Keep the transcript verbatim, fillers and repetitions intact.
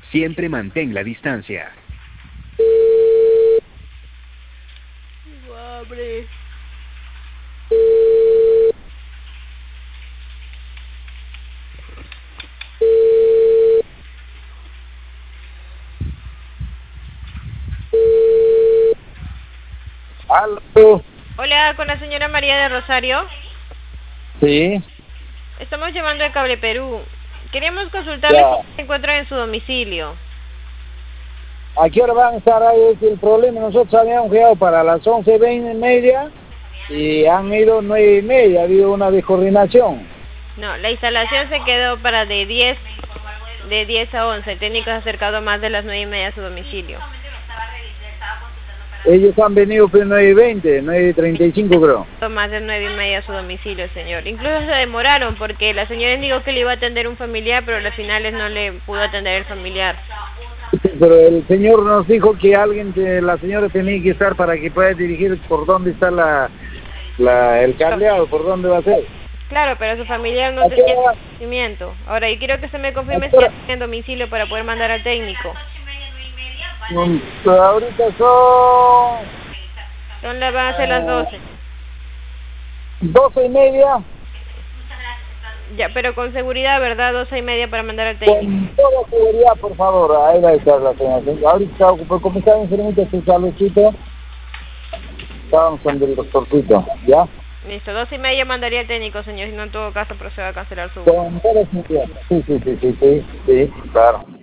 Siempre mantén la distancia. Abre. ¿Aló? Hola, con la señora María de Rosario. Sí. Estamos llamando de Cable Perú. Queríamos consultarle Ya. si se encuentra en su domicilio. ¿A qué hora van a estar ahí? Es el problema. Nosotros habíamos quedado para las once, veinte y media y han ido nueve y media. Ha habido una descoordinación. No, la instalación se quedó para de diez, de diez a once. El técnico se ha acercado más de las nueve y media a su domicilio. Ellos han venido pues nueve y veinte, nueve y treinta y cinco creo. Más de nueve y media a su domicilio, señor. Incluso se demoraron porque la señora indicó que le iba a atender un familiar, pero al final no le pudo atender el familiar. Pero el señor nos dijo que alguien, de la señora tenía que estar para que pueda dirigir por dónde está la, la el cableado, por dónde va a ser. Claro, pero su familiar no tenía conocimiento. Ahora, yo quiero que se me confirme si está en domicilio para poder mandar al técnico. Um, ahorita son... Son las, van a ser las doce. Doce y media. Ya, pero con seguridad, ¿verdad? Doce y media para mandar al técnico. Con toda seguridad, por favor. Ahí va a estar la señora. Ahorita está ocupado. ¿Cómo está enfermita su saludcito? Estábamos con el doctorcito, ¿ya? Listo, doce y media mandaría al técnico, señor. Si no, en todo caso, proceda a cancelar su... Con toda seguridad. Sí, sí, sí, sí, sí, sí, claro.